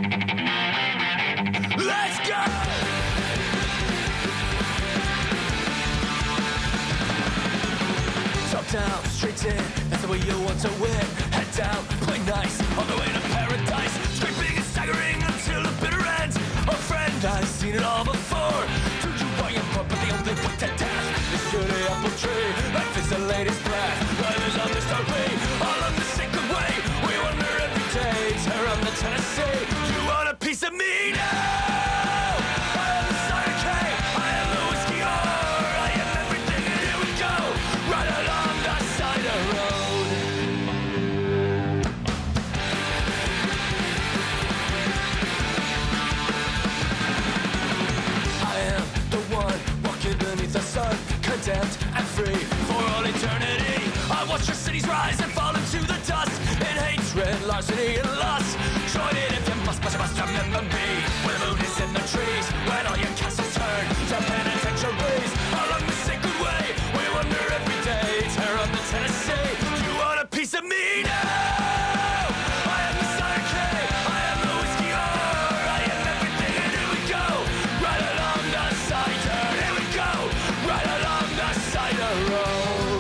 Let's go! Top down, straight in, that's the way you want to win. Head down, play nice, on the way to paradise. Scraping and staggering until the bitter end. Oh friend, I've seen it all before. Told you why I'm poor, but the only way to death is through the apple tree. Life is the latest breath, life is a mystery. All on the sacred way, we wonder every day. Tear on the Tennessee, you want a piece of me now? I am the Cider K, I am the whiskey R, I am everything, and here we go, right along the cider road. I am the one walking beneath the sun, condemned and free for all eternity. I watch your cities rise and fall into the dust in hatred, larceny, and lust. Join it if you must, but you must remember me. When the moon is in the trees, when all your castles turn to penitentiaries. Along the sacred way, we wander every day. Tear on the Tennessee, you want a piece of me now? I am the Cider K, I am the whiskey R, I am everything, and here we go, right along the cider. Here we go, right along the cider road.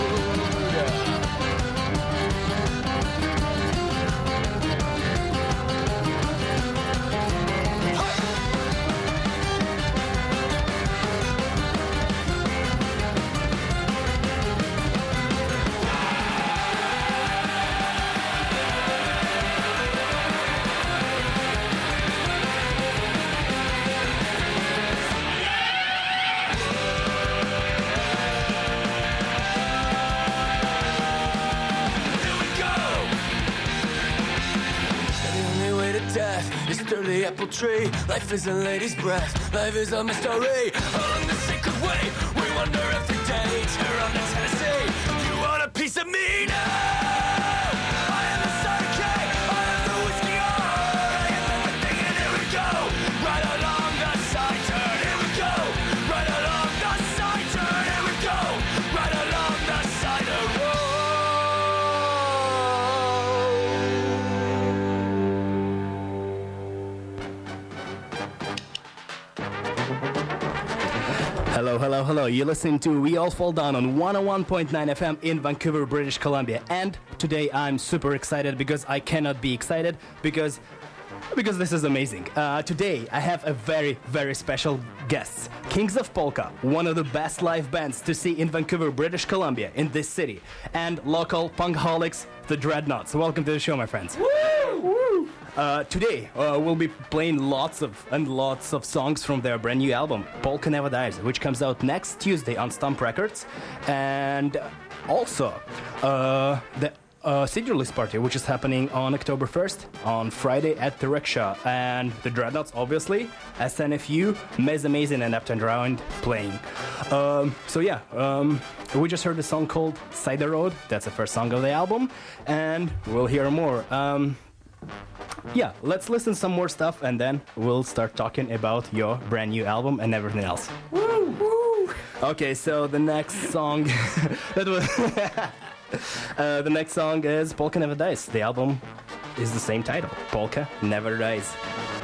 Death is through the apple tree. Life is a lady's breath. Life is a mystery. Along the sacred way, we wander every day. Tear on the Tennessee. You want a piece of me now? I am the Cider K, I am the whiskey R, I am everything, and here we go, right along the cider. Here we go, right along the cider. Here we go, right along the cider road. Hello, hello, hello. You're listening to We All Fall Down on 101.9 FM in Vancouver, British Columbia. And today I'm super excited because I cannot be excited because this is amazing. Today I have a very, very special guest. Kings of Polka, one of the best live bands to see in Vancouver, British Columbia, in this city. And local punkholics, the Dreadnoughts. Welcome to the show, my friends. Woo! Woo! Today we'll be playing lots of songs from their brand new album, Polka Never Dies, which comes out next Tuesday on Stump Records. And also the CD release party, which is happening on October 1st, on Friday at the Rickshaw. And the Dreadnoughts, obviously, SNFU, Mez Amazing, and Up and Round playing. We just heard a song called Cider Road. That's the first song of the album, and we'll hear more. Let's listen some more stuff, and then we'll start talking about your brand new album and everything else. Woo! Woo! Okay, so the next song... the next song is Polka Never Dies. The album is the same title, Polka Never Dies.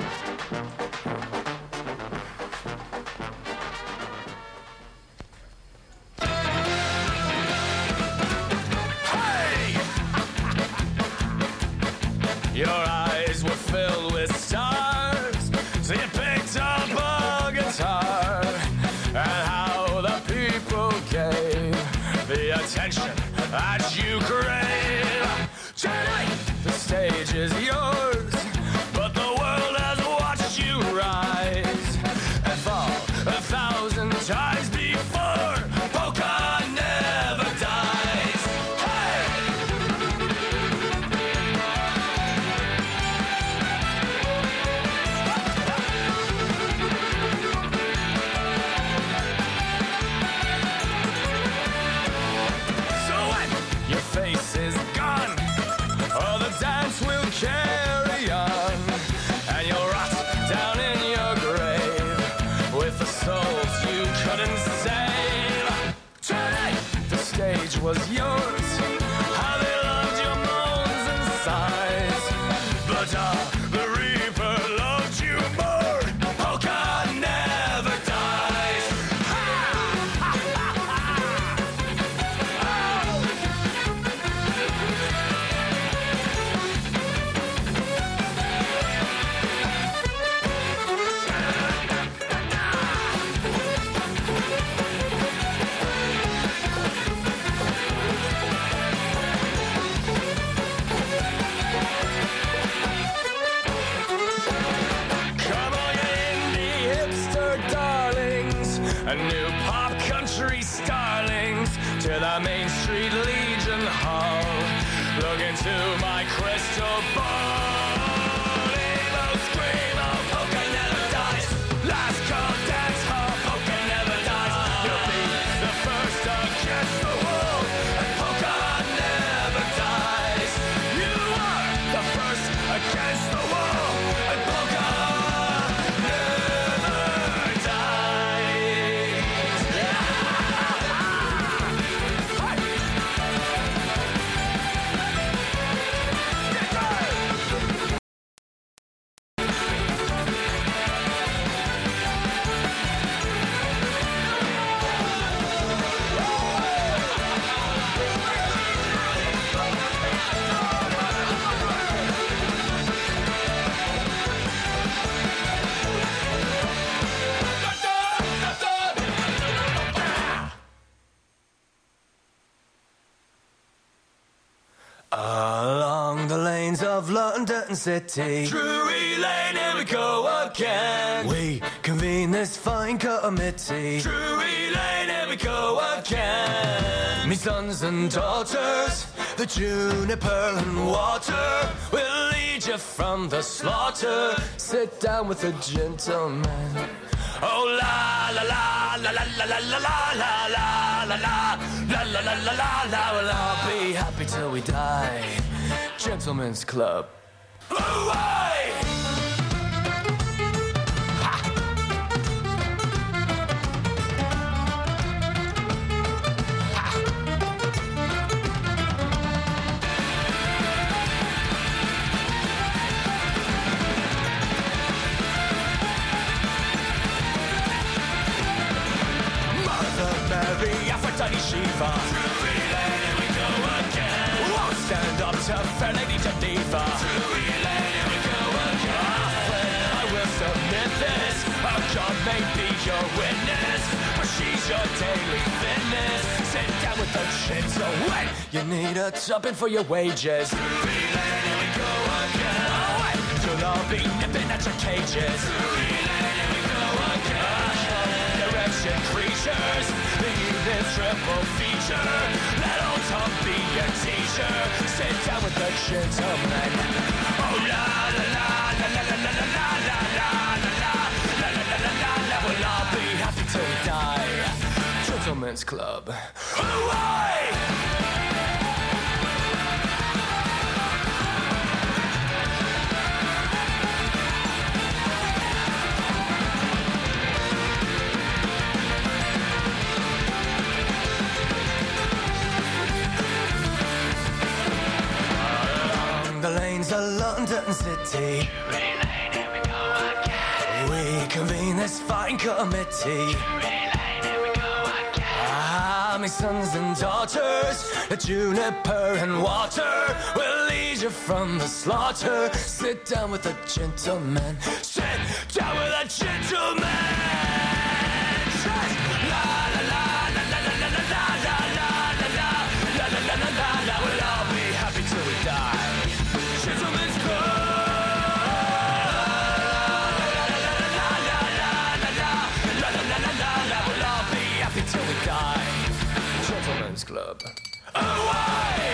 Your eyes were filled with stars, so you picked up a guitar, and how the people gave the attention that you crave. Tonight, the stage is yours, but the world has watched you rise and fall 1,000 times before. Polka never dies. Hey! So when your face is gone, oh, the dance will carry on, and you'll rot down in your grave with the souls you couldn't save. Tonight, the stage was yours, how they loved your moans and sighs, but the reaper loves new pop country starlings to the Main Street Legion Hall. Look into my crystal ball. Emo, screamo, polka never dies. Last call, dance hall, polka never dies. You'll be the first against the wall, and polka never dies. You are the first against the wall, and polka never dies. Along the lanes of London City, Drury Lane, here we go again. We convene this fine committee. Drury Lane, here we go again. Me sons and daughters, the juniper and water will lead you from the slaughter. Sit down with the gentleman. Oh la la la la la la la la la la la la la la la la la la. Well, I'll be happy till we die. Gentlemen's Club. Away! Aphrodite Shiva. Drury Lane, here we go again. Won't stand up to Fair Lady Geneva. Drury Lane, here we go again. I will submit this. Our God may be your witness, but she's your daily fitness. Sit down with the shit so wet. You need a tuppence for your wages. Drury Lane, here we go again. You'll all be nipping at your cages. Drury Lane, here we go again. Direction creatures. This triple feature, let old Tom be your teacher. Sit down with the gentleman. Oh la la la la la la la la la la la la la la la la. We'll all be happy till we die. Gentlemen's Club. Away! The lanes of London City. Drury Lane, here we go again. We convene this fine committee. Drury Lane, here we go again. Ah, my sons and daughters, the juniper and water will lead you from the slaughter. Sit down with a gentleman. Sit down with a gentleman. La la la la la la la la la la la la la la la la la. We'll all be happy till we die. Gentlemen's Club. We'll all be happy till we die. Gentlemen's Club. Away!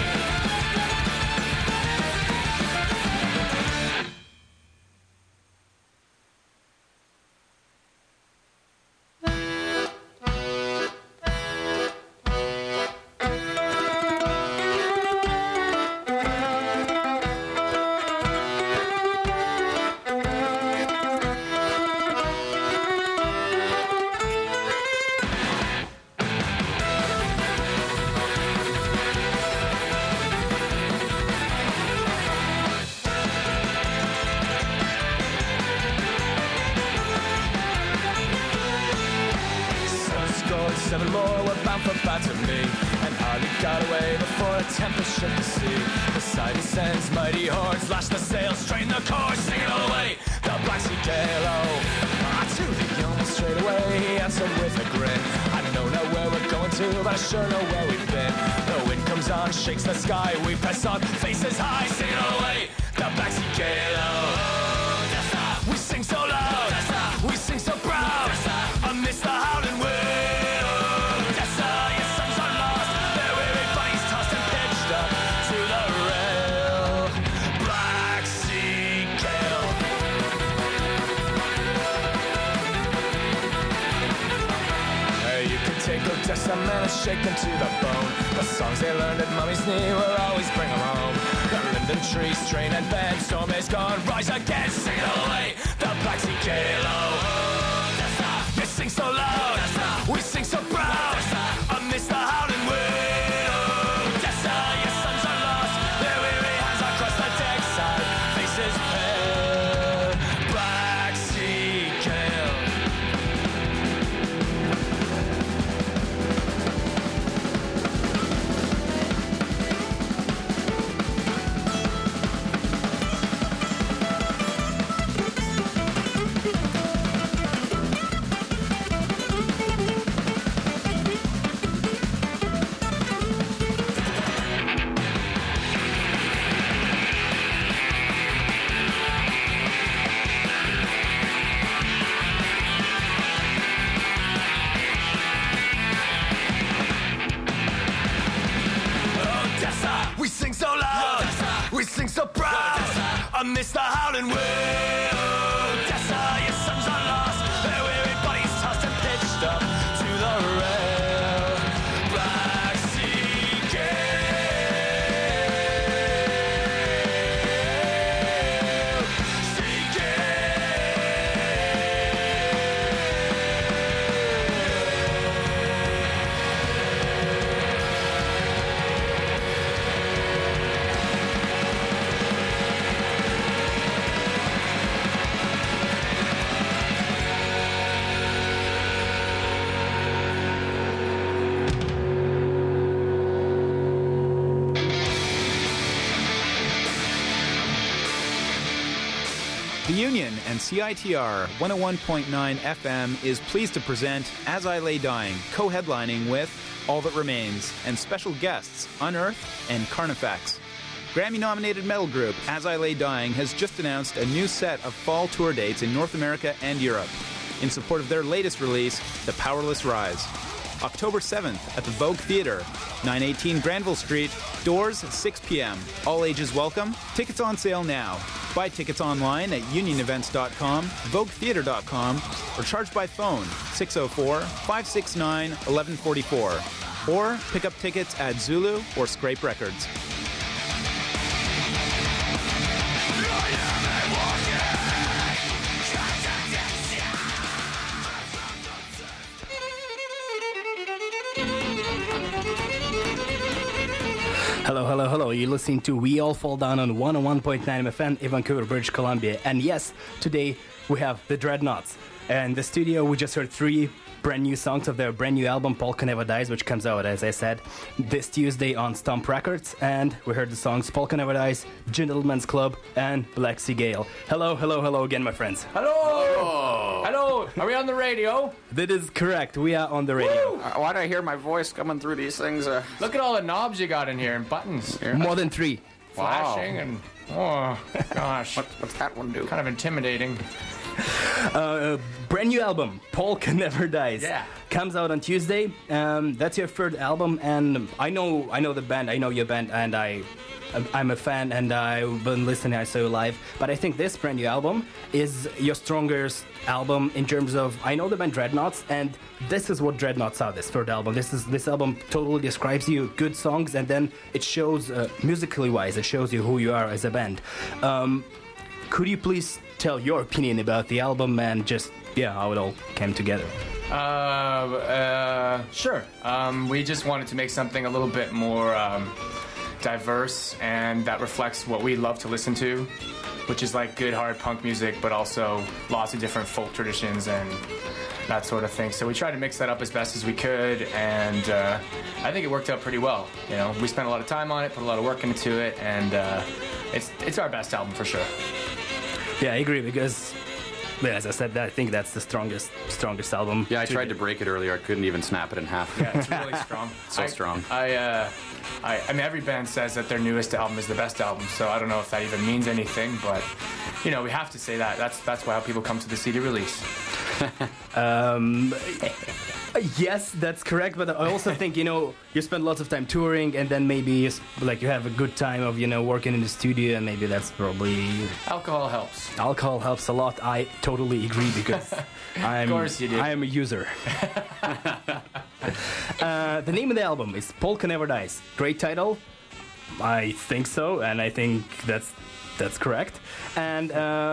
Seven more were bound for Batterby, and hardly got away before a tempest shook the sea. Poseidon sends mighty hordes, lash the sails, strain the course, sing it all away. The Black Sea gale, to the yeoman straight away, he answered with a grin. I don't know where we're going to, but I sure know where we've been. The wind comes on, shakes the sky, we press on, faces high, sing it all away. The Black Sea gale, we sing so loud, we sing so proud, amidst the howling wind. just a man is shaken to the bone. The songs they learned at mommy's knee will always bring them home. The linden trees strain and bend, storm is gone, rise again, sing it away. The backseat J-Lo. You sing so loud, we sing so proud. Amidst the howling wind, Odessa, your sons are lost. Their weary hands across the deck side, faces pale, backseat gale. We sing so loud, we sing so proud. Amidst the howling wind, Odessa, your sons are lost. Their weary bodies tossed and pitched up to the rail. Backseat gale, sea The Union and CITR 101.9 FM is pleased to present As I Lay Dying, co-headlining with All That Remains, and special guests Unearth and Carnifex. Grammy-nominated metal group As I Lay Dying has just announced a new set of fall tour dates in North America and Europe in support of their latest release, The Powerless Rise. October 7th at the Vogue Theatre, 918 Granville Street, doors 6 p.m. All ages welcome. Tickets on sale now. Buy tickets online at unionevents.com, voguetheatre.com, or charge by phone 604-569-1144, or pick up tickets at Zulu or Scrape Records. Hello, hello, hello. You're listening to We All Fall Down on 101.9 FM in Vancouver, British Columbia. And yes, today we have the Dreadnoughts. And in the studio, we just heard 3 brand new songs of their brand new album, Polka Never Dies, which comes out, as I said, this Tuesday on Stomp Records. And we heard the songs Polka Never Dies, Gentleman's Club, and Black Sea Gale. Hello, hello, hello again, my friends. Hello! Hello! Are we on the radio? That is correct. We are on the radio. Why do I hear my voice coming through these things? Look at all the knobs you got in here and buttons. More than 3. Flashing and... Oh, gosh. What's that one do? Kind of intimidating. Brand new album, Polka Never Dies. Yeah. Comes out on Tuesday. That's your third album, and I know the band. I know your band, and I'm a fan, and I've been listening. I saw you live, but I think this brand new album is your strongest album in terms of. I know the band Dreadnoughts, and this is what Dreadnoughts are. This third album. This album totally describes you. Good songs, and then it shows musically wise. It shows you who you are as a band. Could you please tell your opinion about the album and just how it all came together? Sure. We just wanted to make something a little bit more diverse and that reflects what we love to listen to, which is like good hard punk music, but also lots of different folk traditions and that sort of thing. So we tried to mix that up as best as we could, and I think it worked out pretty well. You know, we spent a lot of time on it, put a lot of work into it, and it's our best album for sure. Yeah, I agree because, as I said, I think that's the strongest album. Yeah, I tried to break it earlier. I couldn't even snap it in half. Yeah, it's really strong. Strong. I mean, every band says that their newest album is the best album, so I don't know if that even means anything, but, you know, we have to say that. That's why people come to the CD release. Yes, that's correct, but I also think, you spend lots of time touring, and then maybe you have a good time of, working in the studio, and maybe that's probably... Alcohol helps. Alcohol helps a lot. I totally agree because Of course you do. I am a user. The name of the album is Polka Never Dies. Great title. I think so, and I think that's correct. And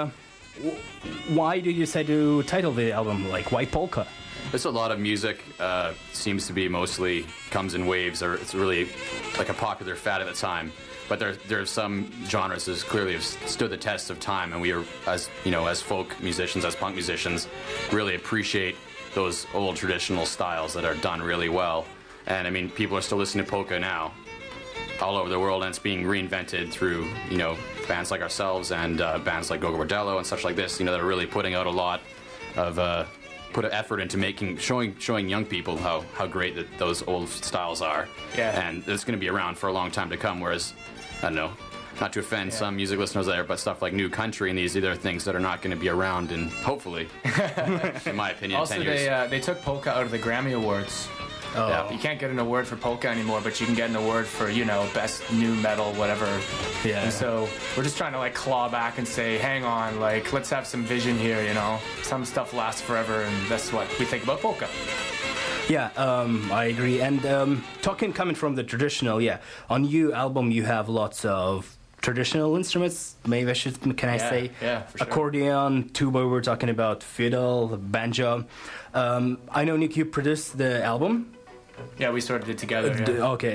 why did you decide to title the album like White Polka? There's a lot of music, seems to be mostly comes in waves, or it's really like a popular fad at the time. But there are some genres that clearly have stood the test of time, and we are, as folk musicians, as punk musicians, really appreciate those old traditional styles that are done really well. And I mean, people are still listening to polka now, all over the world, and it's being reinvented through bands like ourselves and bands like Gogo Bordello and such like this. That are really putting out a lot of put an effort into showing young people how great that those old styles are. Yeah. And it's going to be around for a long time to come. Whereas, I don't know, not to offend some music listeners there, but stuff like new country and these are things that are not going to be around, and hopefully, in my opinion, Also, 10 years. they took polka out of the Grammy Awards. Oh. Yeah. You can't get an award for polka anymore, but you can get an award for, best new metal, whatever. Yeah. And so we're just trying to claw back and say, hang on, let's have some vision here, Some stuff lasts forever, and that's what we think about polka. Yeah, I agree. And coming from the traditional, on your album you have lots of traditional instruments. Maybe I say yeah, for sure. accordion, tuba. We're talking about fiddle, banjo. I know, Nick, you produced the album. Yeah, we sort of did together. Yeah. Okay.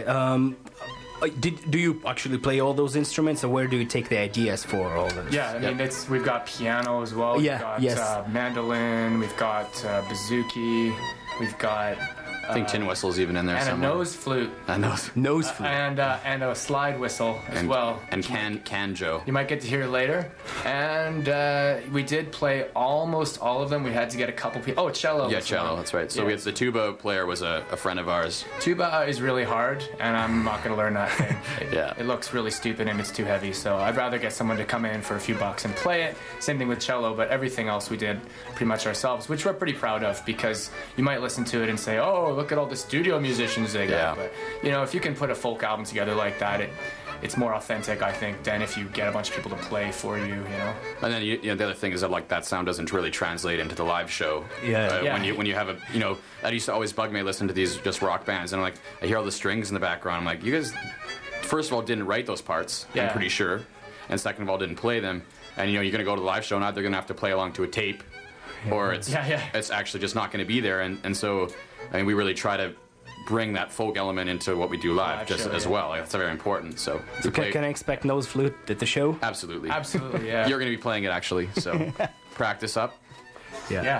Do you actually play all those instruments, or where do you take the ideas for all this? Yeah, I mean, we've got piano as well. Yeah, We've got mandolin. We've got bouzouki. We've got I think tin whistle's even in there and somewhere. a nose flute. Nose flute. And a slide whistle as well. And canjo. You might get to hear it later. And we did play almost all of them. We had to get a couple people. Oh, cello. Yeah, cello, that's right. So Yeah. we had the tuba player was a friend of ours. Tuba is really hard, and I'm not going to learn that thing. Yeah. It looks really stupid and it's too heavy, so I'd rather get someone to come in for a few bucks and play it. Same thing with cello, but everything else we did pretty much ourselves, which we're pretty proud of, because you might listen to it and say, oh, look at all the studio musicians they got. Yeah. But, if you can put a folk album together like that, it's more authentic, I think, than if you get a bunch of people to play for you, And then the other thing is that that sound doesn't really translate into the live show. Yeah. Yeah. When you have that used to always bug me. I listen to these just rock bands, and I hear all the strings in the background. I'm like, you guys, first of all, didn't write those parts. Yeah. I'm pretty sure, and second of all, didn't play them. And you're going to go to the live show, now they're going to have to play along to a tape, or it's actually just not going to be there. And so, we really try to bring that folk element into what we do live show, as well. That's very important. So we play- Can I expect nose flute at the show? absolutely, Absolutely, yeah. You're going to be playing it actually. So practice up. Yeah.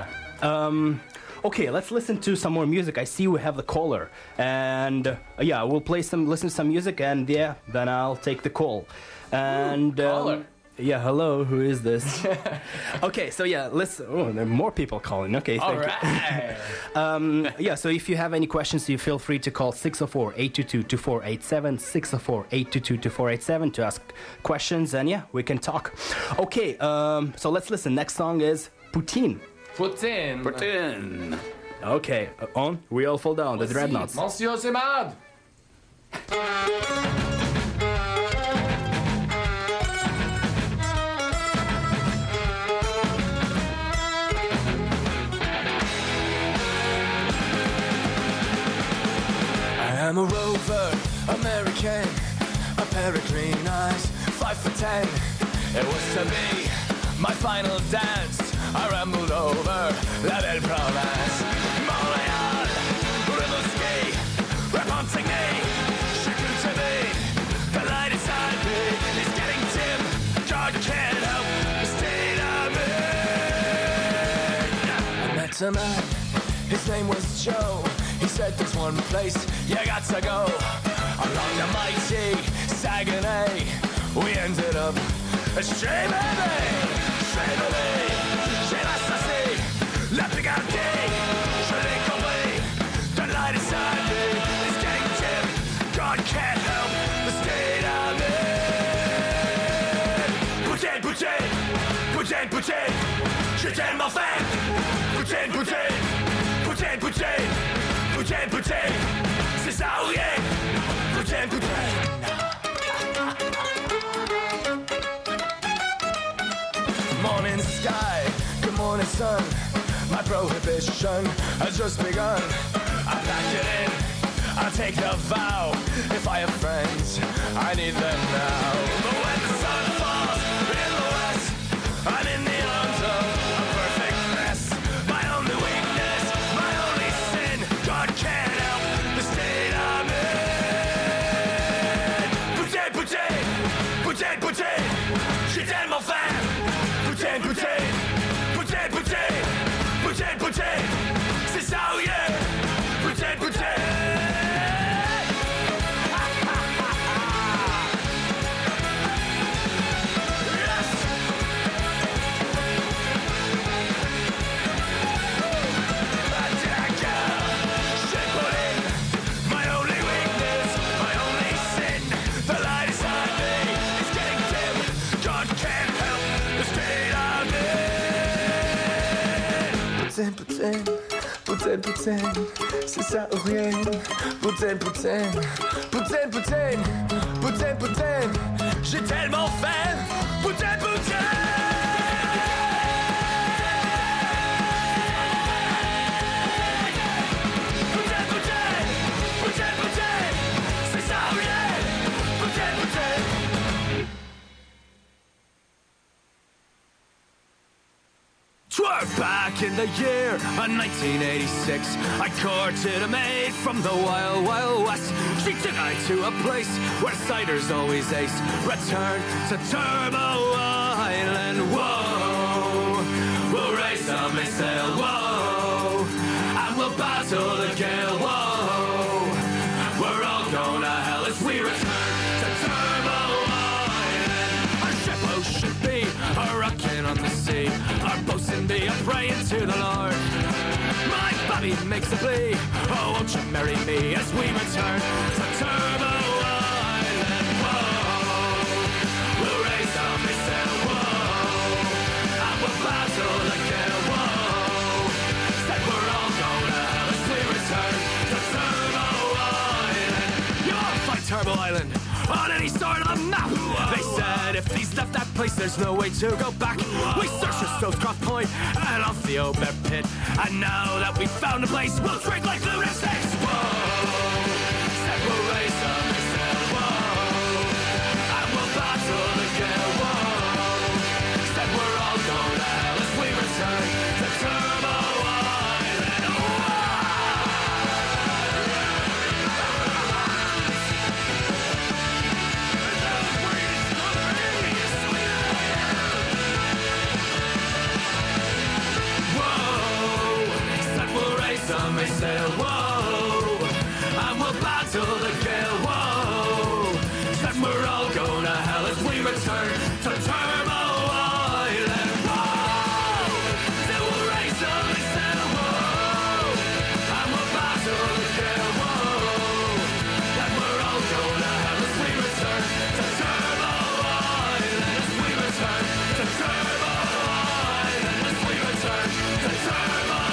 Okay, let's listen to some more music. I see we have the caller, and we'll listen to some music, and then I'll take the call. And caller. Yeah, hello. Who is this? Okay, so listen. Oh, there are more people calling. Okay, All thank you. right. So if you have any questions, you feel free to call 604-822-2487, 604-822-2487 to ask questions, and we can talk. Okay, so let's listen. Next song is Putin. Putin. Putin. Okay, on We All Fall Down, the Dreadnoughts. Monsieur Zemad. I'm a rover, American, a pair of green eyes, 5'10". It was to be my final dance. I rambled over La Belle Province, Montreal, Rimouski, Repentigny, Chicoutimi. The light inside me is getting dim. God can't help the state I'm in. I met a man, his name was Joe. He said there's one place you got to go. Along the mighty Saguenay, we ended up a stray baby, chez l'Assassin, la Picardie, je l'ai compris. The light inside me is getting dim. God can't help the state I'm in. Putain, putain, putain, putain, je t'aime enfin. Putain, putain, putain, putain. Putain, putain, c'est ça ou rien. Putain, putain. Morning sky, good morning sun. My prohibition has just begun. I packed it in take the vow. If I have friends, I need them now. But when the sun falls in the west, I'm in the arms of a perfect mess. My only weakness, my only sin, God can't help the state I'm in. Poutine, poutine, poutine, poutine, j'ai tellement faim. Poutine, poutine, poutine, poutine, poutine, poutine, c'est ça, oh yeah. Poutine, poutine. Poutine, poutine, poutine, c'est ça ou rien. Poutine, poutine, poutine, poutine, poutine, poutine, j'ai tellement faim. Poutine, poutine. Poutine, poutine, poutine, poutine, c'est ça ou rien. Poutine, poutine. Twerk back in the year of 1986. I courted a maid from the wild, wild west. She took me to a place where cider's always ace. Return to Turbo Island, whoa. We'll race a mainsail, whoa. And we'll battle the gale, whoa. We're all going to hell as we return to Turbo Island. Our ship, oh, should be a rockin' on the sea. Our bosun be a praying to the Lord. My Bobby makes a plea. Oh, won't you marry me as we return to Turbo Island? Whoa, we'll raise a mainsail, whoa, and we'll battle the gale, whoa. Said we're all going to hell as we return to Turbo Island. You won't find Turbo Island on any sort of a map. They said if these left that place, there's no way to go back. We searched the South Cross Point and off the Ober Pit, and now that we've found a place, we'll drink like lunatics. Whoa, said we'll raise a mainsail, whoa, and we'll battle the gale, whoa. Said we're all going to hell as we return to Turbo Island. Some may say, whoa, and we'll battle the gale, whoa. Said we're all going to hell as we return to Turbo Island, whoa. Said we'll raise some may say, whoa, and we'll battle the gale, whoa. Said we're all going to hell as we return to Turbo Island, as we return to Turbo Island, as we return to Turbo Island.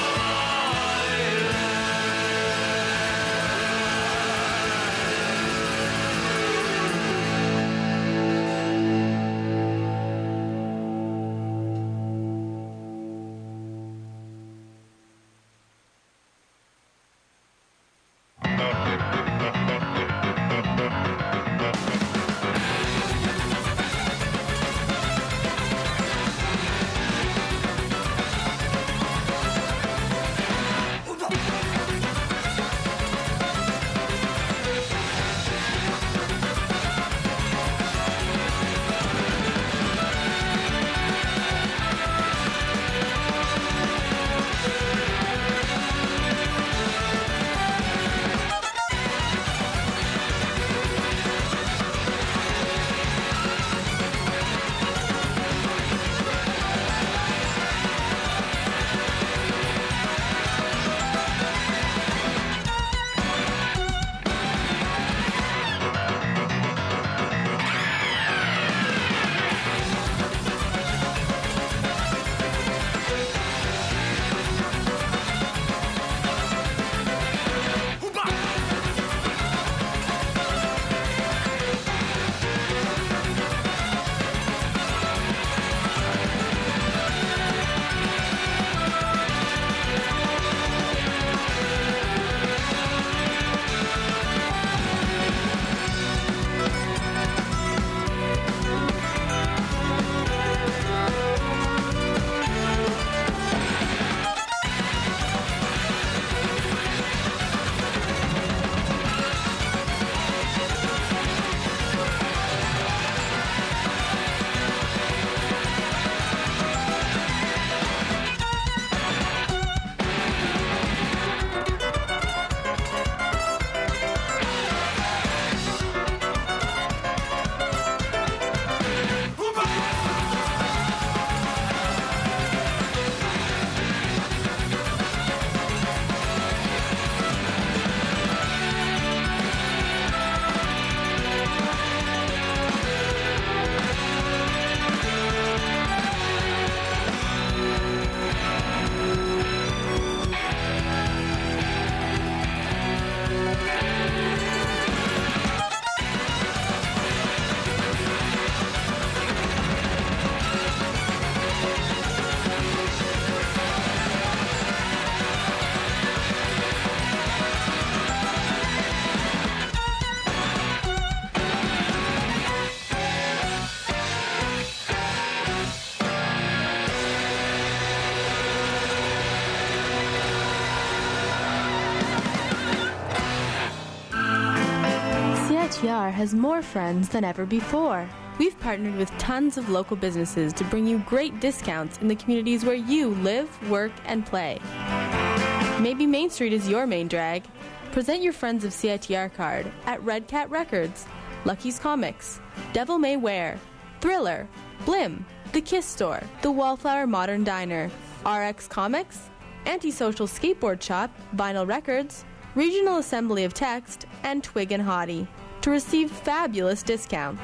CITR has more friends than ever before. We've partnered with tons of local businesses to bring you great discounts in the communities where you live, work, and play. Maybe Main Street is your main drag. Present your Friends of CITR card at Red Cat Records, Lucky's Comics, Devil May Wear, Thriller, Blim, The Kiss Store, The Wallflower Modern Diner, RX Comics, Antisocial Skateboard Shop, Vinyl Records, Regional Assembly of Text, and Twig and Hottie to receive fabulous discounts.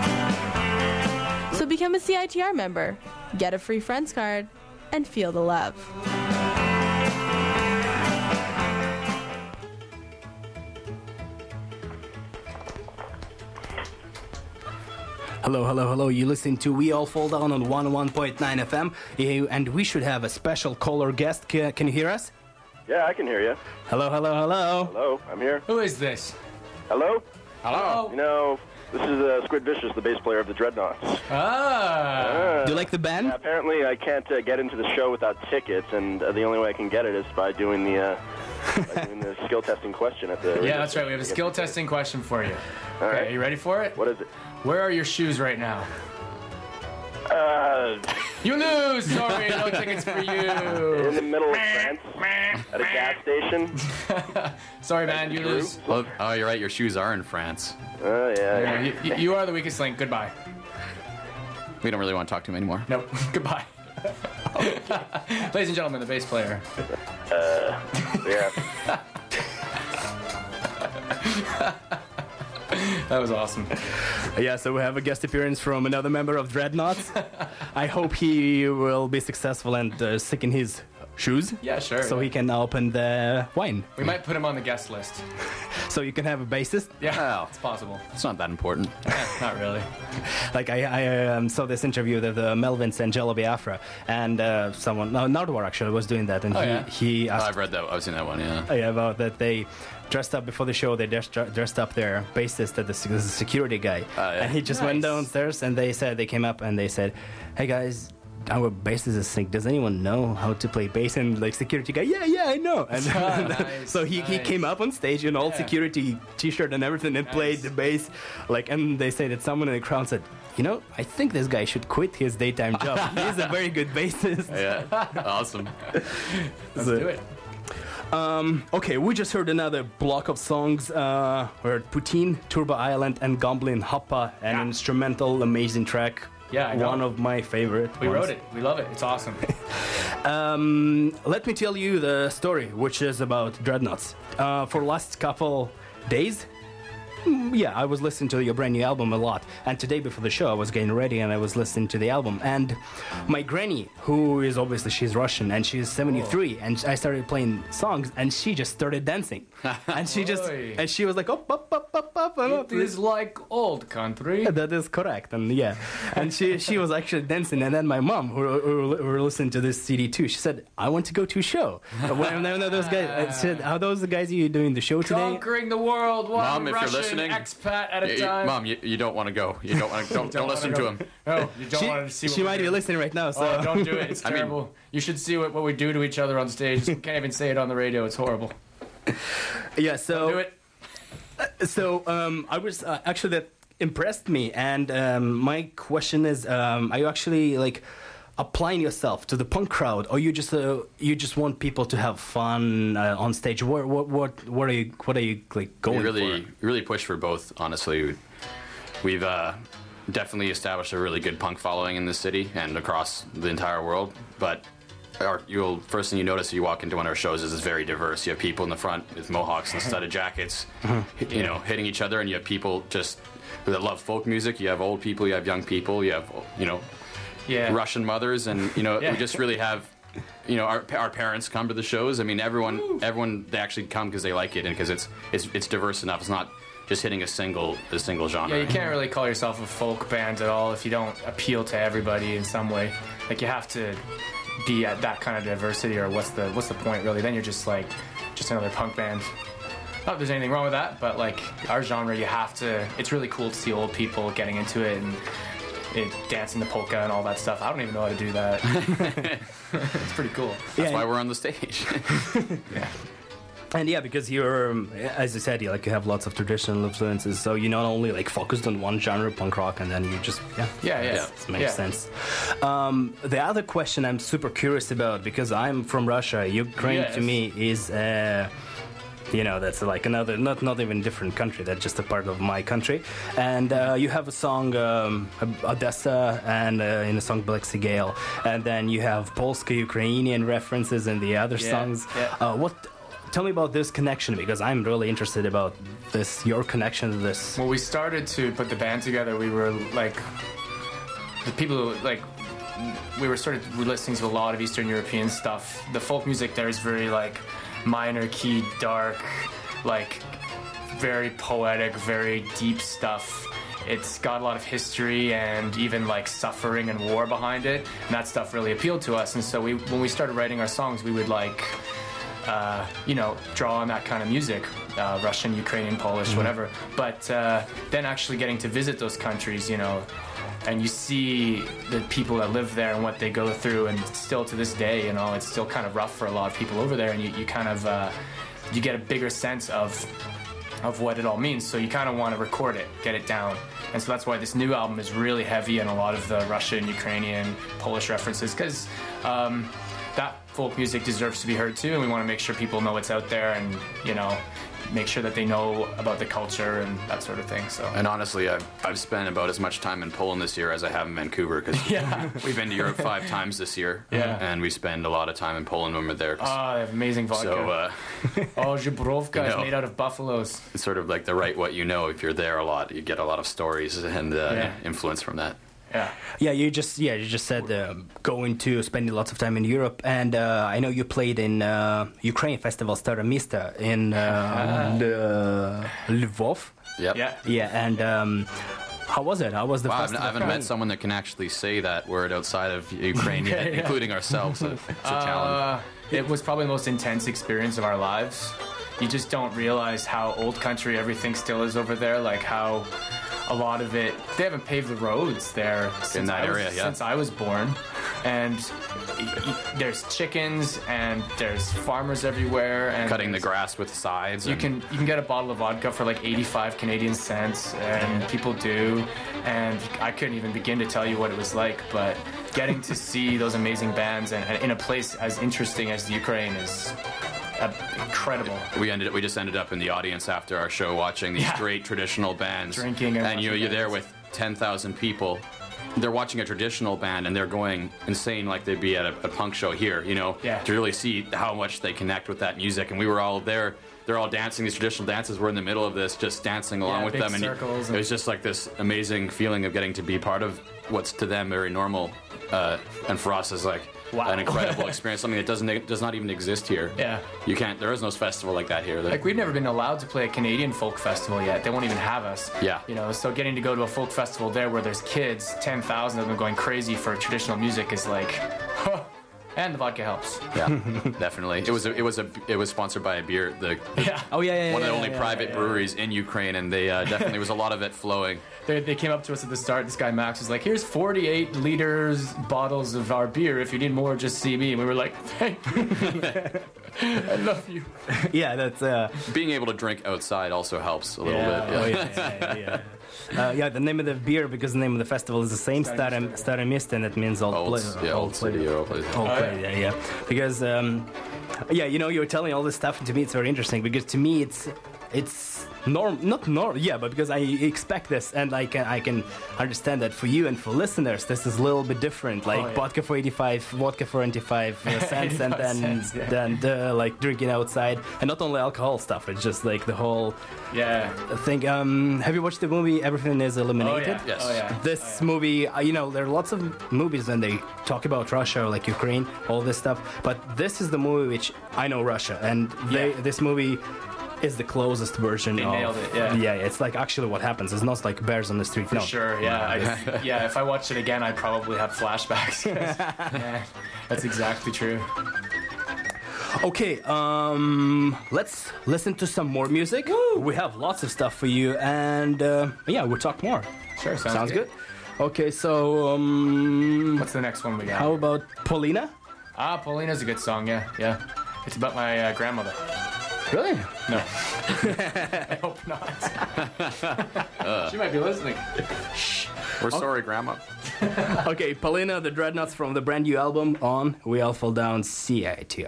So become a CITR member, get a free Friends card, and feel the love. Hello. You listen to We All Fall Down on 101.9 FM, and we should have a special caller guest. Can you hear us? Yeah, I can hear you. Hello. Hello, I'm here. Who is this? Hello? Hello. You know, this is Squid Vicious, the bass player of the Dreadnoughts. Do you like the band? Yeah, apparently I can't get into the show without tickets, and the only way I can get it is by doing the skill testing question at the... Yeah, that's right. We have a skill testing question for you. All Okay, right. are you ready for it? What is it? Where are your shoes right now? You lose! Sorry, no tickets for In you. the middle of France, at a gas station. Sorry, man, you lose. Well, oh, you're right. Your shoes are in France. Yeah. You are the weakest link. Goodbye. We don't really want to talk to him anymore. Nope. Goodbye. Ladies and gentlemen, the bass player. Yeah. That was awesome. Yeah, so we have a guest appearance from another member of Dreadnoughts. I hope he will be successful and stick in his shoes. Yeah, sure. So he can open the wine. We might put him on the guest list. So you can have a bassist. Yeah, Well. it's possible. It's not that important. Not really. Like I saw this interview with Melvins and Jello Biafra, and someone, no, Nardwar actually was doing that, and Oh, yeah? he Oh, asked I've read that. I've seen that one. Yeah. about that they dressed up before the show. They dressed up their bassist as the security guy, yeah. and he just went Nice. downstairs, and they came up and they said, "Hey guys, our bassist is sick. Does anyone know how to play bass?" And like security guy, yeah, I know. And Nice, so he nice. came up on stage in all Yeah. security T-shirt and everything and played the bass. Like, and they say that someone in the crowd said, "You know, I think this guy should quit his daytime job. He's a very good bassist." Yeah. Awesome. Let's do it. Okay, we just heard another block of songs. We heard Poutine, Turbo Island, and Gomblin Hoppa, an Yeah. instrumental, amazing track. Yeah, I know. One of my favorite. We ones. wrote it. We love it. It's awesome. Let me tell you the story, which is about Dreadnoughts. For last couple days, I was listening to your brand new album a lot. And today before the show, I was getting ready and I was listening to the album. And my granny, who is obviously, she's Russian and she's 73, and I started playing songs and she just started dancing. And she was like, up, and up. It is like old country. That is correct, and and she was actually dancing, and then my mom, who were listening to this CD too, she said, "I want to go to a show." When those guys, I said, "Are those the guys you doing the show today?" Conquering the world, one Mom, if you're Russian listening, expat at a time. Mom, you don't want to go. You don't want to. Don't listen to him. No, you don't want to see. She what might we be do. listening right now. So Oh, don't do it. It's I mean- terrible. You should see what we do to each other on stage. You can't even say it on the radio. It's horrible. yeah, so Do it. So I was actually that impressed me, and my question is, are you actually like applying yourself to the punk crowd, or you just want people to have fun on stage? What are you like going We really push for both. Honestly, we've definitely established a really good punk following in this city and across the entire world. But first thing you notice if you walk into one of our shows is it's very diverse. You have people in the front with mohawks and studded jackets, hitting each other, and you have people just that love folk music. You have old people, you have young people, you have Yeah. Russian mothers, and Yeah. we just really have. Our parents come to the shows. I mean, everyone they actually come because they like it and because it's diverse enough. It's not just hitting a single genre. Yeah, you can't really call yourself a folk band at all if you don't appeal to everybody in some way. Like you have to be at that kind of diversity, or what's the point really? Then you're just another punk band. Not that there's anything wrong with that, but like our genre, you have to. It's really cool to see old people getting into it and dancing the polka and all that stuff. I don't even know how to do that. It's pretty cool. That's why we're on the stage. And yeah, because you're, as you said, you have lots of traditional influences, so you not only like focused on one genre, punk rock, and then you just it makes sense. The other question I'm super curious about, because I'm from Russia, Ukraine to me is that's like another, not even different country, that's just a part of my country. And you have a song Odessa, and in a song Black Sea Gale, and then you have Polsko-Ukrainian references in the other songs. Tell me about this connection, because I'm really interested about this, your connection to this. When we started to put the band together, we were like, the people who, like, we were sort of listening to a lot of Eastern European stuff. The folk music there is very like minor key, dark, like very poetic, very deep stuff. It's got a lot of history and even like suffering and war behind it, and that stuff really appealed to us. And so when we started writing our songs, we would like draw on that kind of music, Russian, Ukrainian, Polish, whatever. But then actually getting to visit those countries, and you see the people that live there and what they go through, and still to this day, it's still kind of rough for a lot of people over there, and you kind of you get a bigger sense of what it all means. So you kind of want to record it, get it down. And so that's why this new album is really heavy on a lot of the Russian, Ukrainian, Polish references, because that folk music deserves to be heard too, and we want to make sure people know it's out there, and make sure that they know about the culture and that sort of thing. So. And honestly, I've spent about as much time in Poland this year as I have in Vancouver, because we've been to Europe 5 times this year, and we spend a lot of time in Poland when we're there. Oh, they have amazing vodka. So, Zhibrovka is made out of buffaloes. It's sort of like the write what you know. If you're there a lot, you get a lot of stories and influence from that. You just said spending lots of time in Europe, and I know you played in Ukraine festival Stare Mista in Lvov. And how was it? How was the festival? I haven't met someone that can actually say that word outside of Ukraine yet, including ourselves. So it's a challenge. It was probably the most intense experience of our lives. You just don't realize how old country everything still is over there, like how a lot of it, they haven't paved the roads there since I was born, and there's chickens and there's farmers everywhere, and cutting the grass with scythes. You can get a bottle of vodka for like 85 Canadian cents, and people do, and I couldn't even begin to tell you what it was like, but getting to see those amazing bands and in a place as interesting as the Ukraine is incredible. We just ended up in the audience after our show watching these great traditional bands, drinking, and you're there with 10,000 people. They're watching a traditional band and they're going insane like they'd be at a punk show here, to really see how much they connect with that music. And we were all there. They're all dancing these traditional dances. We're in the middle of this, just dancing along with them, and it was just like this amazing feeling of getting to be part of what's to them very normal, and for us is like an incredible experience, something that does not even exist here. You can't. There is no festival like that here. Like, we've never been allowed to play a Canadian folk festival yet. They won't even have us. So getting to go to a folk festival there where there's kids, 10,000 of them going crazy for traditional music is like, and the vodka helps. Yeah, definitely. It was sponsored by a beer. One of the only private breweries in Ukraine, and they definitely was a lot of it flowing. They came up to us at the start. This guy Max was like, "Here's 48 liters bottles of our beer. If you need more, just see me." And we were like, "Thank you, I love you." That's being able to drink outside also helps a little bit. The name of the beer, because the name of the festival is the same, Stare Mista, and it means old city. Because you were telling all this stuff, and to me it's very interesting, because to me it's not normal, but because I expect this, and I can understand that for you and for listeners this is a little bit different, like vodka for 85 cents, and then like drinking outside, and not only alcohol stuff, it's just like the whole thing. Have you watched the movie Everything is Eliminated? Yes. This movie, there are lots of movies when they talk about Russia or like Ukraine, all this stuff, but this is the movie which I know Russia, and this movie is the closest version. They nailed it. It's like actually what happens. It's not like bears on the street. For sure. If I watched it again, I'd probably have flashbacks. That's exactly true. Okay, let's listen to some more music. Woo! We have lots of stuff for you, and we'll talk more. Sure, sounds good. Okay, so what's the next one we got? How about Paulina? Paulina's a good song. Yeah. It's about my grandmother. Really? No. I hope not. She might be listening. We're sorry, Grandma. Okay, Paulina, the Dreadnoughts from the brand new album on We All Fall Down CITR.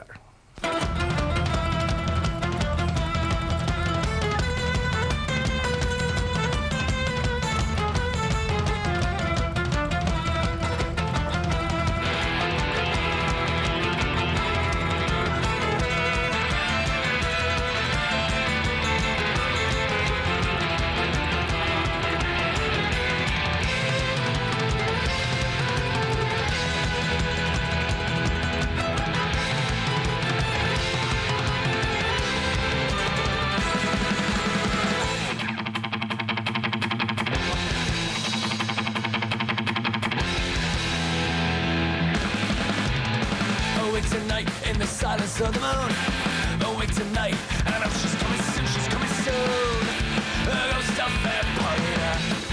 Awake tonight in the silence of the moon. Awake tonight, and I know she's coming soon, she's coming soon. The ghost of Paulina.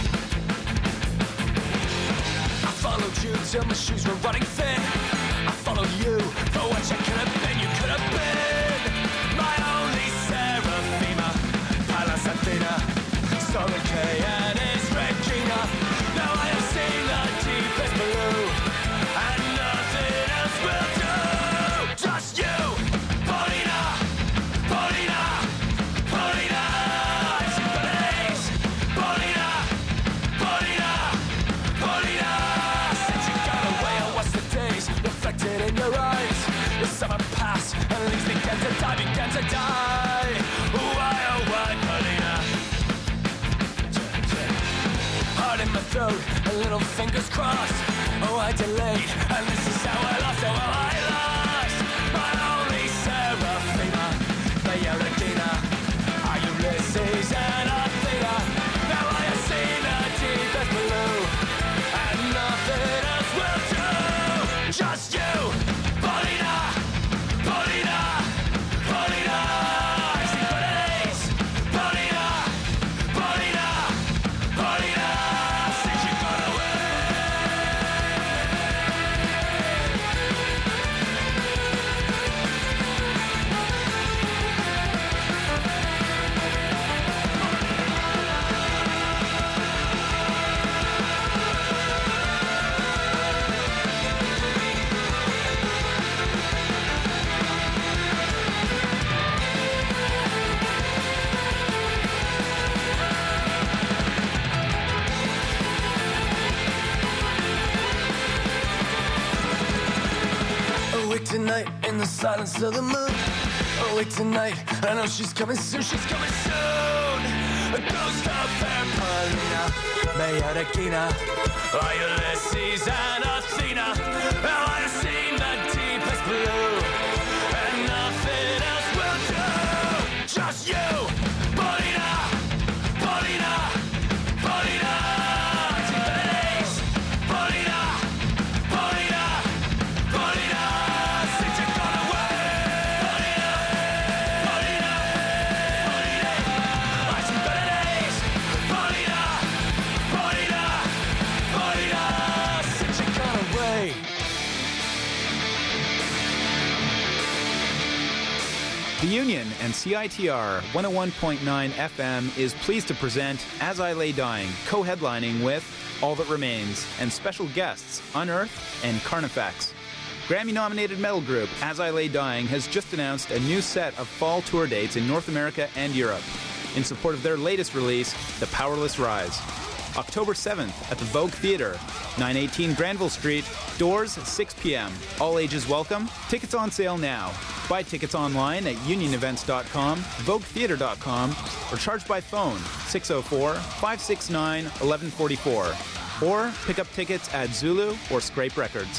I followed you till my shoes were running thin. I followed you for what you could have been. You could have been my only Seraphima, Pallas Athena, Soren Kay and his Regina. Now I have seen the deepest blue, and nothing else will do. Just you, Paulina, Paulina, Paulina. I've seen better days, Paulina, Paulina, Paulina. Since you got away, I watched the days reflected in your eyes. The summer passed, and leaves began to die, began to die. Why, oh why, Paulina? Heart in my throat, and little fingers crossed. Oh, I delayed, and this is how I lost. Oh, how I lost my only Seraphima, the Euryclea, our Ulysses and Athena. Now I have seen the deepest blue, and nothing else will do. Just you, Paulina, Paulina, Paulina. I've seen better days, Paulina, Paulina, Paulina. Since you got away. Awake tonight in the silence of the moon. Awake tonight, I know she's coming soon, she's coming soon. A ghost of fair Paulina, Euryclea, our Ulysses and Athena. Now I have seen the deepest blue, and nothing else will do. Just you, Paulina, Paulina, Paulina. I've seen better days, Paulina, Paulina, Paulina. Since you've gone away, Paulina, Paulina, Paulina. I've seen better days, Paulina, Paulina, Paulina. Since you've gone away. The Union and CITR 101.9 FM is pleased to present As I Lay Dying, co-headlining with All That Remains and special guests Unearth and Carnifex. Grammy-nominated metal group As I Lay Dying has just announced a new set of fall tour dates in North America and Europe in support of their latest release, The Powerless Rise. October 7th at the Vogue Theatre, 918 Granville Street, doors 6 p.m. All ages welcome. Tickets on sale now. Buy tickets online at unionevents.com, voguetheatre.com, or charge by phone 604-569-1144. Or pick up tickets at Zulu or Scrape Records.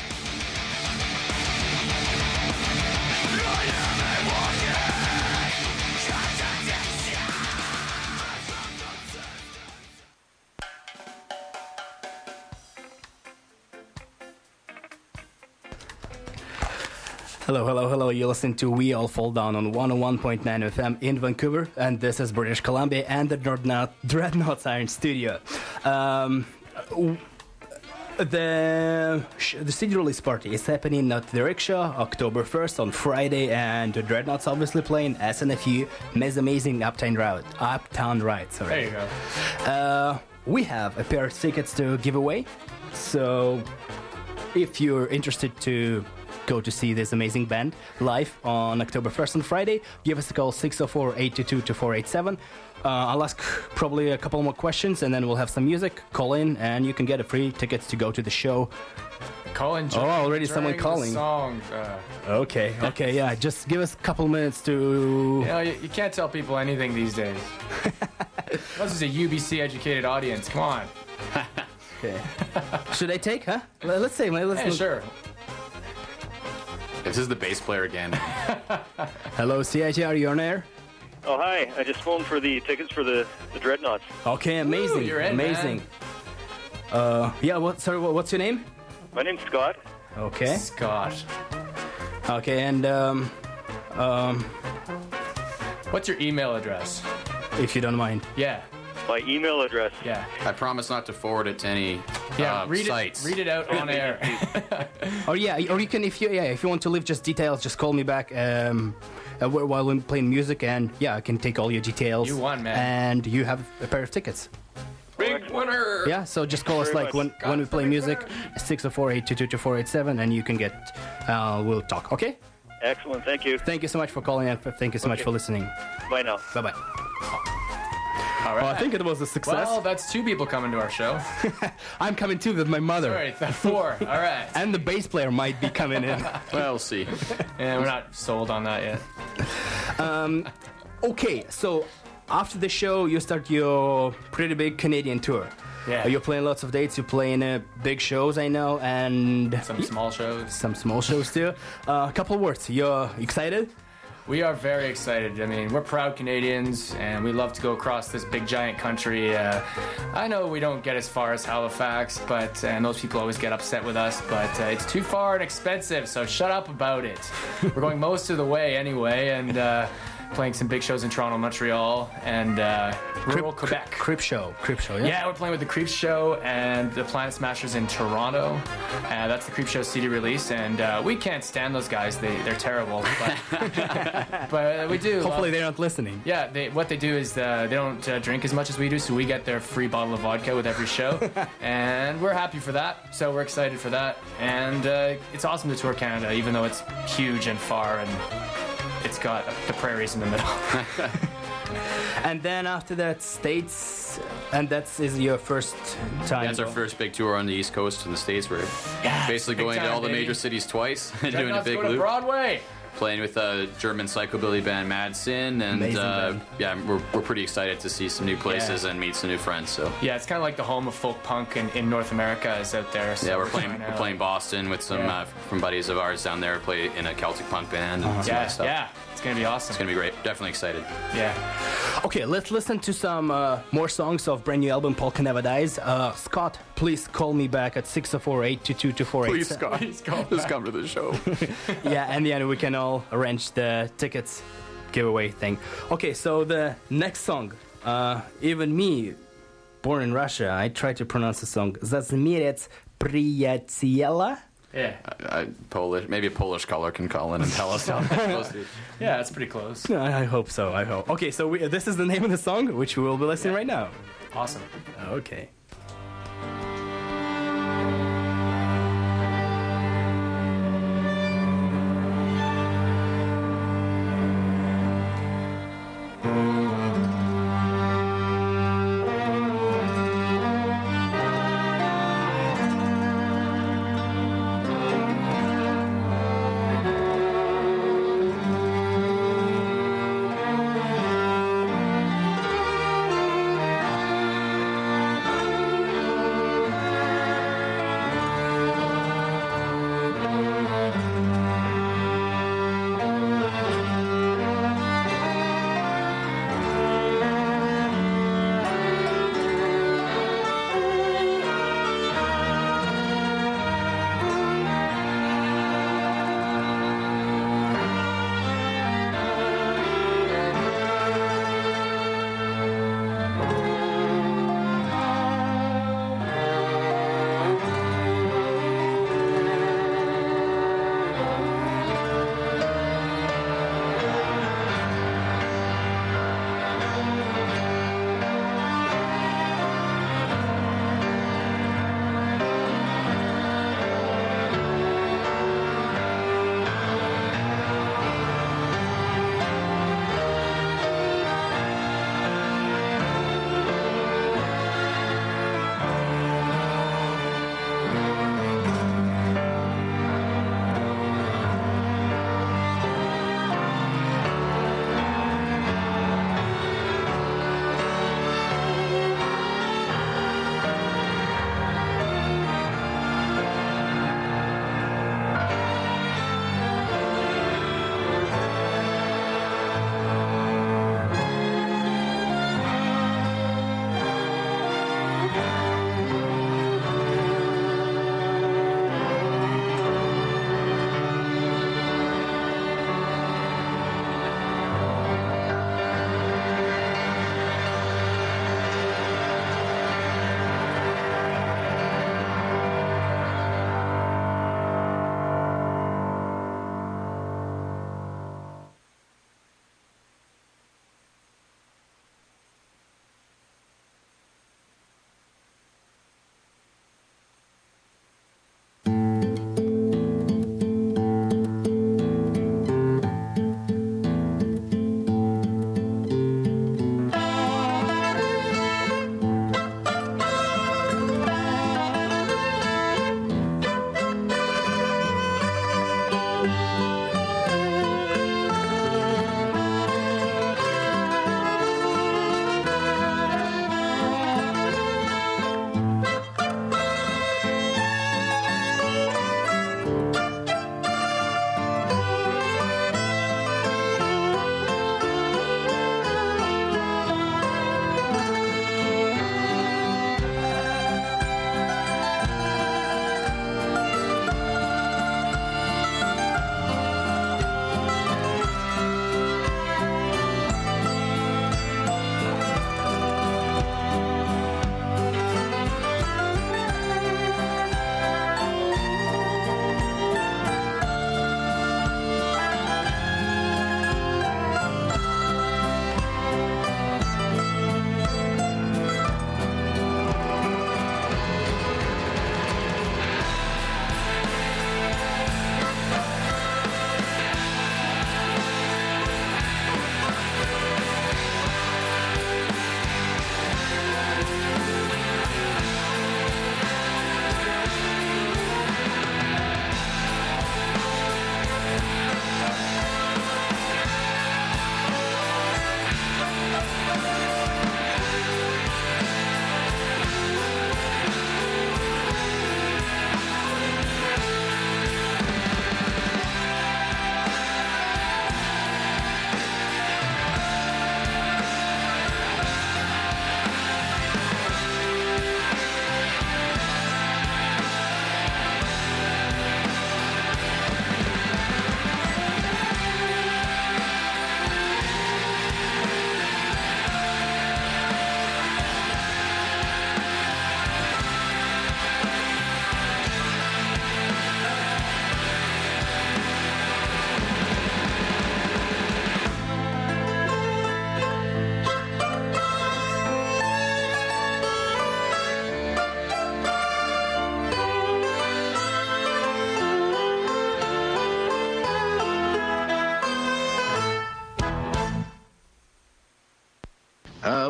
Hello, hello, hello. You're listening to We All Fall Down on 101.9 FM in Vancouver, and this is British Columbia and the Dreadnoughts are in studio. The CD release party is happening at the Rickshaw October 1st on Friday, and the Dreadnoughts obviously playing SNFU Amazing Uptown Ride. Sorry. There you go. We have a pair of tickets to give away, so if you're interested to go to see this amazing band live on October 1st on Friday, give us a call 604-822-2487. I'll ask probably a couple more questions, and then we'll have some music. Call in, and you can get a free tickets to go to the show. Call in. Already someone calling. Song. Okay, yeah. Just give us a couple minutes to. You can't tell people anything these days. This is a UBC educated audience. Come on. Okay. Should I take? Huh? Let's say. Yeah, sure. This is the bass player again. Hello, CITR. You on air? Oh, hi. I just phoned for the tickets for the Dreadnoughts. Okay, amazing. Ooh, you're in, amazing. Yeah, what's your name? My name's Scott. Okay. Scott. Okay, and What's your email address? if you don't mind. Yeah. My email address. Yeah. I promise not to forward it to any sites. Read it out on air. Or you can if you want to leave just details, just call me back while I'm playing music, and I can take all your details. You won, man. And you have a pair of tickets. Big winner! Yeah, so just call us Very like much. when we play music, 604-822-2487, and you can get. We'll talk. Okay. Excellent. Thank you. Thank you so much for calling, and thank you so much for listening. Bye now. Bye bye. All right. I think it was a success. Well, that's 2 people coming to our show. I'm coming too with my mother. All right, 4. All right. And the bass player might be coming in. Well, we'll see. Yeah, we're not sold on that yet. Okay, so after the show, you start your pretty big Canadian tour. Yeah. You're playing lots of dates. You're playing big shows, I know, and Some small shows. some small shows too. A couple words. You're excited? We are very excited. I mean, we're proud Canadians, and we love to go across this big, giant country. I know we don't get as far as Halifax, and those people always get upset with us, but it's too far and expensive, so shut up about it. We're going most of the way anyway, and playing some big shows in Toronto, Montreal, and rural Quebec. Creep show, yeah? Yeah, we're playing with the Creep Show and the Planet Smashers in Toronto. That's the Creep Show CD release, and we can't stand those guys. They're terrible, but we do. Hopefully they're not listening. Yeah, what they do is they don't drink as much as we do, so we get their free bottle of vodka with every show, and we're happy for that. So we're excited for that, and it's awesome to tour Canada, even though it's huge and far, and it's got the prairies in the middle. And then after that, States, and is your first time. That's our first big tour on the East Coast in the States. We're basically big going to time, all the baby. major cities twice and doing a Dreadnoughts big go to loop. Broadway. Playing with a German psychobilly band, Mad Sin, and Amazing band. we're pretty excited to see some new places and meet some new friends. So Yeah, it's kind of like the home of folk punk in North America is out there. So we're playing Boston with some from buddies of ours down there. Play in a Celtic punk band and some Yeah, other stuff. yeah, it's gonna be awesome. It's gonna be great. Definitely excited. Yeah. Okay, let's listen to some more songs of brand new album Polka Never Dies. Scott, please call me back at 604-822-2487. Please, Scott, just come to the show. Yeah, and then we can all arrange the tickets giveaway thing. Okay, so the next song, even me, born in Russia, I try to pronounce the song Zazmirec Priyaciela. Yeah. Polish, maybe a Polish caller can call in and tell us how close it is. Yeah, that's pretty close. I hope so, I hope. Okay, so this is the name of the song, which we will be listening right now. Awesome. Okay.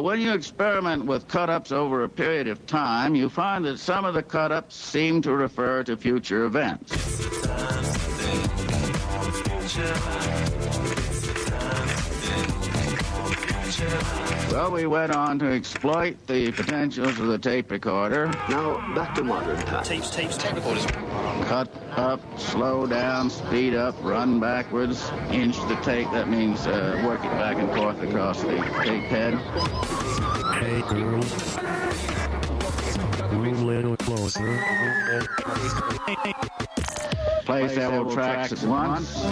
when you experiment with cut-ups over a period of time, you find that some of the cut-ups seem to refer to future events. Well, we went on to exploit the potentials of the tape recorder. Now, back to modern times. Tape recorders. Cut up, slow down, speed up, run backwards, inch the tape. That means work it back and forth across the tape head. Hey, girls. Move a little closer. Play several tracks at once.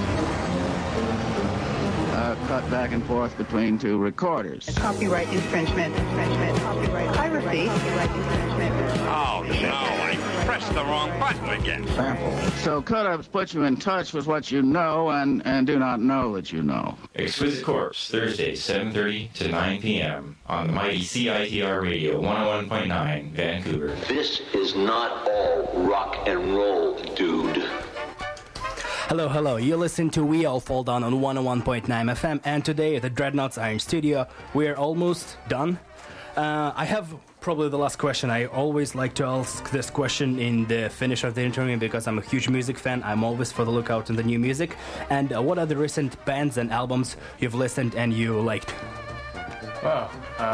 Cut back and forth between two recorders. Copyright infringement, copyright piracy, copyright infringement. Oh, no, I pressed the wrong button again. So cut-ups put you in touch with what you know and do not know that you know. Exquisite Corpse, Thursday, 7:30 to 9 p.m. on the mighty CITR Radio, 101.9, Vancouver. This is not all rock and roll, dude. Hello, hello. You listen to We All Fall Down on 101.9 FM, and today the Dreadnoughts are in studio. We're almost done. I have probably the last question. I always like to ask this question in the finish of the interview because I'm a huge music fan. I'm always for the lookout in the new music. And what are the recent bands and albums you've listened and you liked? Well,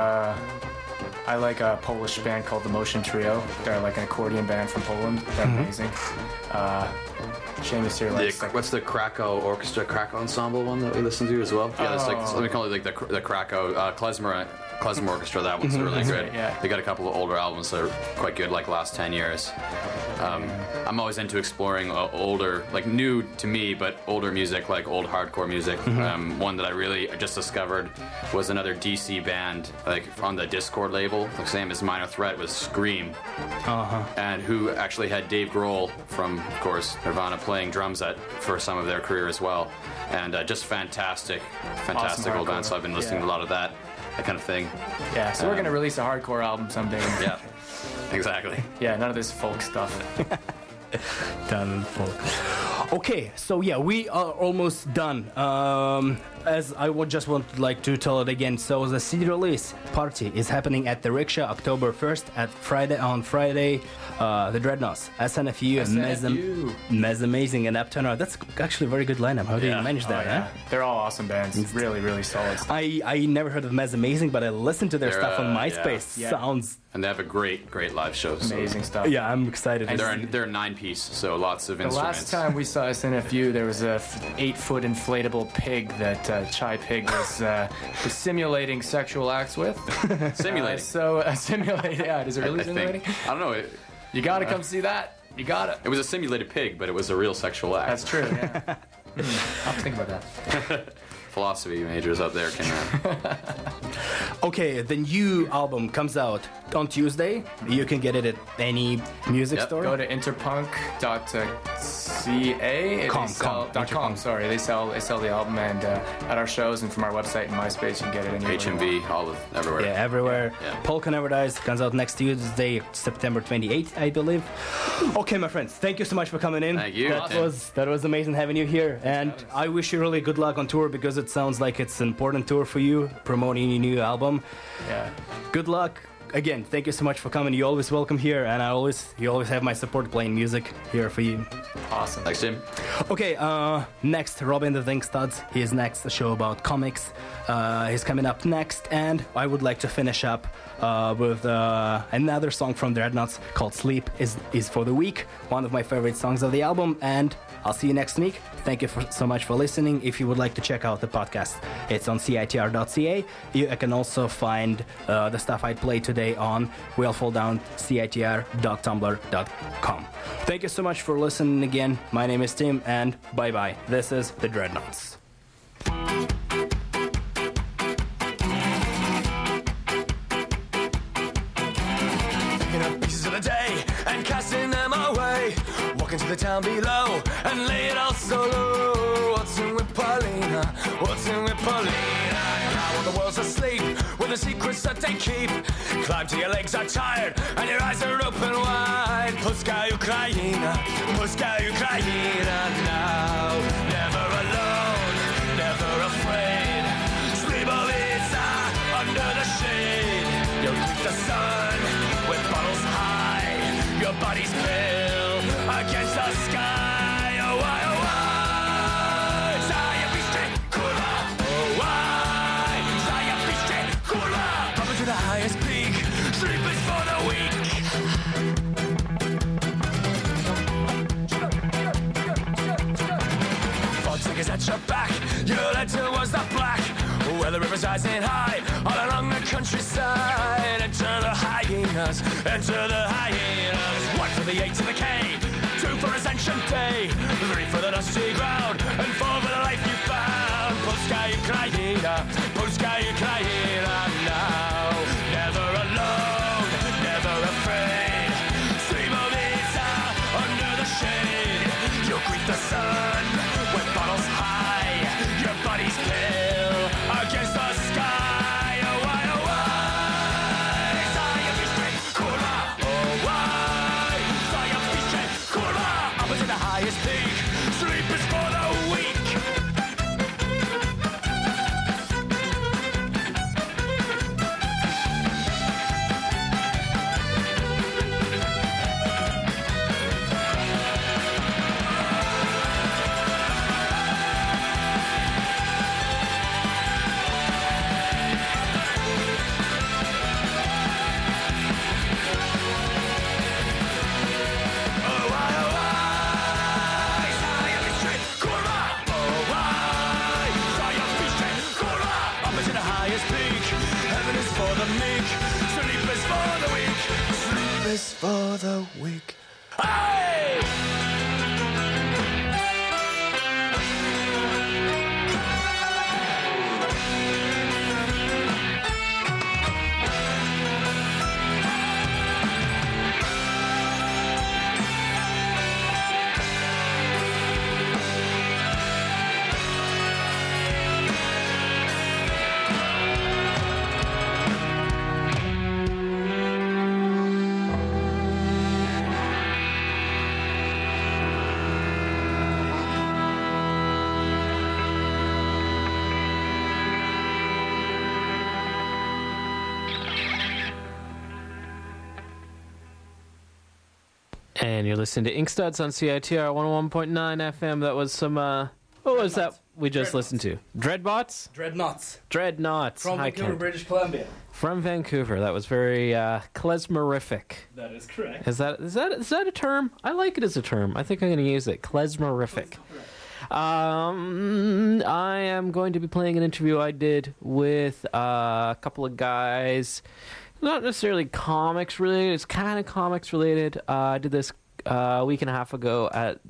I like a Polish band called the Motion Trio. They're like an accordion band from Poland. They're amazing. Seamus here likes what's the Krakow Orchestra, Krakow Ensemble one that we listen to as well? Yeah, that's like, let me call it like the Krakow Klezmer Orchestra. That one's really good. Right, yeah. They got a couple of older albums that are quite good, like last 10 years. I'm always into exploring older, like new to me, but older music, like old hardcore music. One that I really just discovered was another DC band, like on the Discord label, the same as Minor Threat, was Scream. And who actually had Dave Grohl from, of course, Nirvana playing drums for some of their career as well. And just fantastic Awesome old hardcore. band. So I've been listening to a lot of that kind of thing. Yeah, so we're going to release a hardcore album someday. Yeah, exactly. Yeah, none of this folk stuff. Done folk. Okay, so yeah, we are almost done. As I would just want like to tell it again. So the CD release party is happening at the Rickshaw October 1st on Friday. The Dreadnoughts, SNFU, Mez Amazing, and Uptown. That's actually a very good lineup. How do you manage that? Yeah. Huh? They're all awesome bands. Really, really solid stuff. I never heard of Mez Amazing, but I listened to their stuff on MySpace. Yeah. Sounds. And they have a great live show. Amazing stuff. Yeah, I'm excited. And they're a 9-piece, so lots of the instruments. last time we saw SNFU, there was a 8-foot inflatable pig that Chai Pig was simulating sexual acts with. Simulating. Simulating. Yeah, is it really simulating? I don't know. You gotta come see that. You gotta. It was a simulated pig, but it was a real sexual act. That's true. Yeah. I'll think about that. Philosophy majors out there can. Okay, the new album comes out on Tuesday. You can get it at any music store. Go to interpunk.ca. Sorry, they sell the album and at our shows and from our website and MySpace you can get it anywhere. HMV, everywhere. Yeah, everywhere. Yeah. Polka Never Dies comes out next Tuesday, September 28th, I believe. Okay, my friends, thank you so much for coming in. Thank you. That was amazing having you here, and I wish you really good luck on tour because it sounds like it's an important tour for you, promoting your new album. Yeah. Good luck. Again, thank you so much for coming. You're always welcome here, and you always have my support playing music here for you. Awesome. Thanks, Tim. Okay, next, Robin the Thinkstuds. His next show about comics. He's coming up next, and I would like to finish up with another song from the Dreadnoughts called Sleep is for the Weak, one of my favorite songs of the album, and I'll see you next week. Thank you so much for listening. If you would like to check out the podcast, it's on CITR.ca. You can also find the stuff I played today on CITR.tumblr.com. Thank you so much for listening again. My name is Tim, and bye-bye. This is the Dreadnoughts. Picking up pieces of the day and casting them away. Walking to the town below and lay it all so low. What's in with Paulina? What's in with Paulina? Now when the world's asleep, with the secrets that they keep. Climb till your legs are tired and your eyes are open wide. Puska Ukraina, Puska Ukraina now. Never alone, never afraid. Slibovica under the shade. the sun with bottles high. Your body's built against the sky. Oh, why, oh, why? Zion Beach Dracula. Oh, why? Zion Beach Dracula. Up to the highest peak. Sleep is for the weak. Is at your back, your lead towards the black, where the river's rising high, all along the countryside. Enter the hyenas, enter the hyenas. 1 for the A to the K, 2 for Ascension Day, 3 for the dusty ground, and 4 for the life you found. Polska Ukraina, Polska Ukraina now. Never alone, never afraid. Slivovica under the shade. You'll greet the sun with bottles high, your body's pale against the sky. Oh, why, oh, why? Zion Beach Dracula. Oh, why? Zion Beach Dracula. Up to the highest peak. Sleep is for the weak. Is for the weak. Hey! And you're listening to Ink Studs on CITR 101.9 FM. That was some, what was that we just listened to? Dreadbots? Dreadnoughts. From Vancouver, British Columbia. From Vancouver. That was very klezmorific. That is correct. Is that a term? I like it as a term. I think I'm going to use it. Klezmorific. I am going to be playing an interview I did with a couple of guys. Not necessarily comics related. It's kind of comics related. I did this a week and a half ago at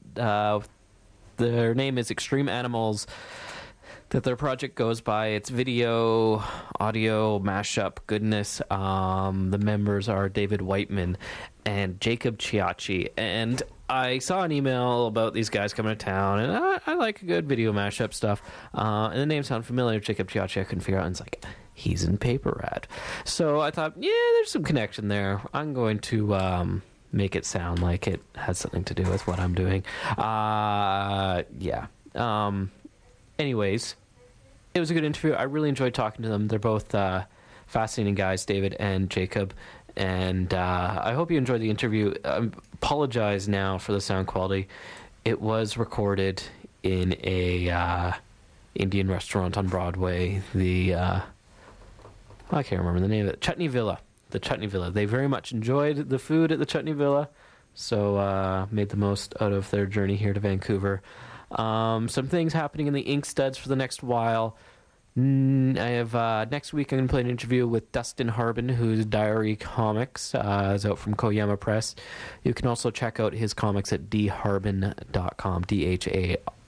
their name is Extreme Animals. That their project goes by. It's video, audio, mashup goodness. The members are David Whiteman and Jacob Ciacci. And I saw an email about these guys coming to town, and I like a good video mashup stuff. And the name sounded familiar, Jacob Ciacci. I couldn't figure out. And it's like, he's in Paper Rad. So I thought, yeah, there's some connection there. I'm going to make it sound like it has something to do with what I'm doing. Yeah. Anyways, it was a good interview. I really enjoyed talking to them. They're both fascinating guys, David and Jacob. And I hope you enjoyed the interview. I apologize now for the sound quality. It was recorded in a Indian restaurant on Broadway. I can't remember the name of it. Chutney Villa. The Chutney Villa. They very much enjoyed the food at the Chutney Villa, so made the most out of their journey here to Vancouver. Some things happening in the Ink Studs for the next while. I have next week I'm going to play an interview with Dustin Harbin, whose Diary Comics is out from Koyama Press. You can also check out his comics at dharbin.com,